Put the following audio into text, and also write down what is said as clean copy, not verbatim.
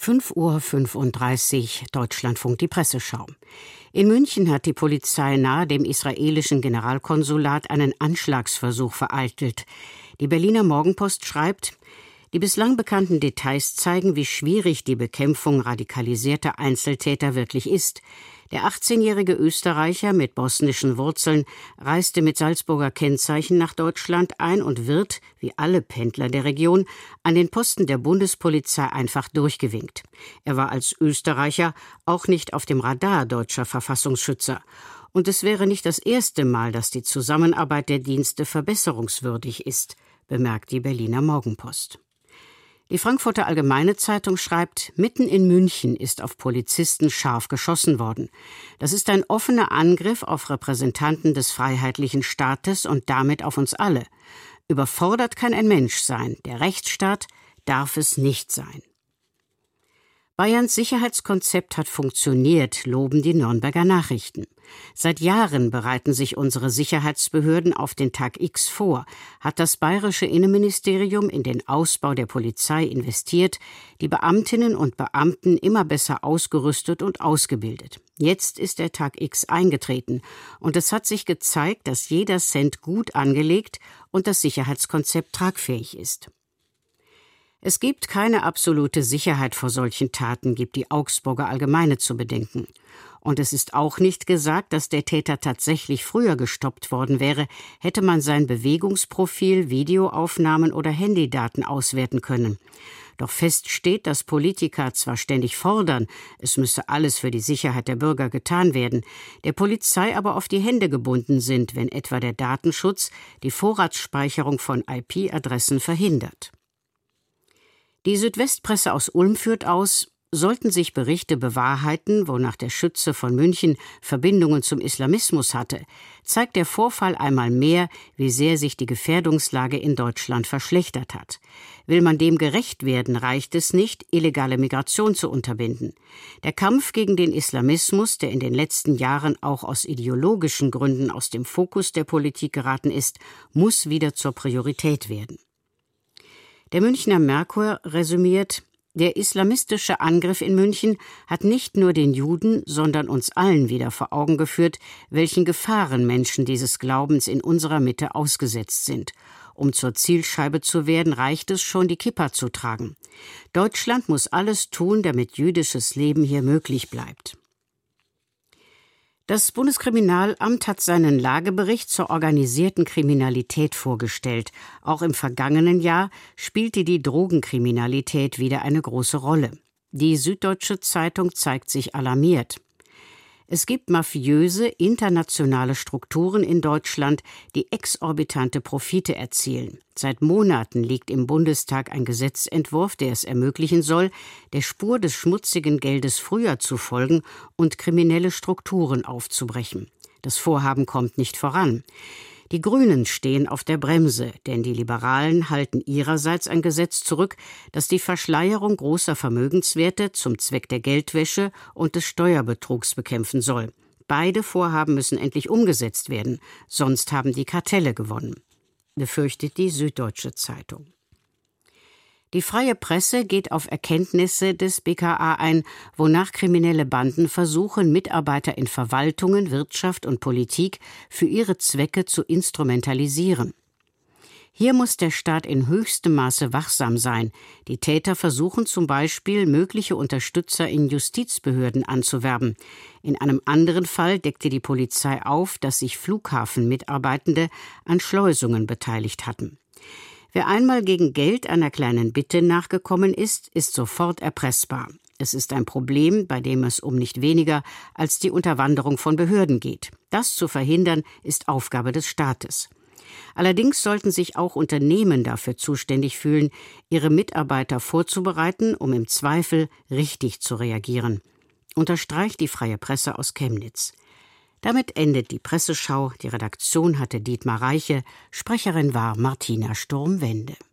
5:35 Uhr, Deutschlandfunk, die Presseschau. In München hat die Polizei nahe dem israelischen Generalkonsulat einen Anschlagsversuch vereitelt. Die Berliner Morgenpost schreibt: Die bislang bekannten Details zeigen, wie schwierig die Bekämpfung radikalisierter Einzeltäter wirklich ist. Der 18-jährige Österreicher mit bosnischen Wurzeln reiste mit Salzburger Kennzeichen nach Deutschland ein und wird, wie alle Pendler der Region, an den Posten der Bundespolizei einfach durchgewinkt. Er war als Österreicher auch nicht auf dem Radar deutscher Verfassungsschützer. Und es wäre nicht das erste Mal, dass die Zusammenarbeit der Dienste verbesserungswürdig ist, bemerkt die Berliner Morgenpost. Die Frankfurter Allgemeine Zeitung schreibt, mitten in München ist auf Polizisten scharf geschossen worden. Das ist ein offener Angriff auf Repräsentanten des freiheitlichen Staates und damit auf uns alle. Überfordert kann ein Mensch sein, der Rechtsstaat darf es nicht sein. Bayerns Sicherheitskonzept hat funktioniert, loben die Nürnberger Nachrichten. Seit Jahren bereiten sich unsere Sicherheitsbehörden auf den Tag X vor, hat das bayerische Innenministerium in den Ausbau der Polizei investiert, die Beamtinnen und Beamten immer besser ausgerüstet und ausgebildet. Jetzt ist der Tag X eingetreten und es hat sich gezeigt, dass jeder Cent gut angelegt und das Sicherheitskonzept tragfähig ist. Es gibt keine absolute Sicherheit vor solchen Taten, gibt die Augsburger Allgemeine zu bedenken. Und es ist auch nicht gesagt, dass der Täter tatsächlich früher gestoppt worden wäre, hätte man sein Bewegungsprofil, Videoaufnahmen oder Handydaten auswerten können. Doch fest steht, dass Politiker zwar ständig fordern, es müsse alles für die Sicherheit der Bürger getan werden, der Polizei aber auf die Hände gebunden sind, wenn etwa der Datenschutz die Vorratsspeicherung von IP-Adressen verhindert. Die Südwestpresse aus Ulm führt aus, sollten sich Berichte bewahrheiten, wonach der Schütze von München Verbindungen zum Islamismus hatte, zeigt der Vorfall einmal mehr, wie sehr sich die Gefährdungslage in Deutschland verschlechtert hat. Will man dem gerecht werden, reicht es nicht, illegale Migration zu unterbinden. Der Kampf gegen den Islamismus, der in den letzten Jahren auch aus ideologischen Gründen aus dem Fokus der Politik geraten ist, muss wieder zur Priorität werden. Der Münchner Merkur resümiert: Der islamistische Angriff in München hat nicht nur den Juden, sondern uns allen wieder vor Augen geführt, welchen Gefahren Menschen dieses Glaubens in unserer Mitte ausgesetzt sind. Um zur Zielscheibe zu werden, reicht es schon, die Kippa zu tragen. Deutschland muss alles tun, damit jüdisches Leben hier möglich bleibt. Das Bundeskriminalamt hat seinen Lagebericht zur organisierten Kriminalität vorgestellt. Auch im vergangenen Jahr spielte die Drogenkriminalität wieder eine große Rolle. Die Süddeutsche Zeitung zeigt sich alarmiert. Es gibt mafiöse, internationale Strukturen in Deutschland, die exorbitante Profite erzielen. Seit Monaten liegt im Bundestag ein Gesetzentwurf, der es ermöglichen soll, der Spur des schmutzigen Geldes früher zu folgen und kriminelle Strukturen aufzubrechen. Das Vorhaben kommt nicht voran. Die Grünen stehen auf der Bremse, denn die Liberalen halten ihrerseits ein Gesetz zurück, das die Verschleierung großer Vermögenswerte zum Zweck der Geldwäsche und des Steuerbetrugs bekämpfen soll. Beide Vorhaben müssen endlich umgesetzt werden, sonst haben die Kartelle gewonnen, befürchtet die Süddeutsche Zeitung. Die freie Presse geht auf Erkenntnisse des BKA ein, wonach kriminelle Banden versuchen, Mitarbeiter in Verwaltungen, Wirtschaft und Politik für ihre Zwecke zu instrumentalisieren. Hier muss der Staat in höchstem Maße wachsam sein. Die Täter versuchen zum Beispiel, mögliche Unterstützer in Justizbehörden anzuwerben. In einem anderen Fall deckte die Polizei auf, dass sich Flughafenmitarbeitende an Schleusungen beteiligt hatten. Wer einmal gegen Geld einer kleinen Bitte nachgekommen ist, ist sofort erpressbar. Es ist ein Problem, bei dem es um nicht weniger als die Unterwanderung von Behörden geht. Das zu verhindern, ist Aufgabe des Staates. Allerdings sollten sich auch Unternehmen dafür zuständig fühlen, ihre Mitarbeiter vorzubereiten, um im Zweifel richtig zu reagieren, unterstreicht die Freie Presse aus Chemnitz. Damit endet die Presseschau. Die Redaktion hatte Dietmar Reiche, Sprecherin war Martina Sturm-Wende.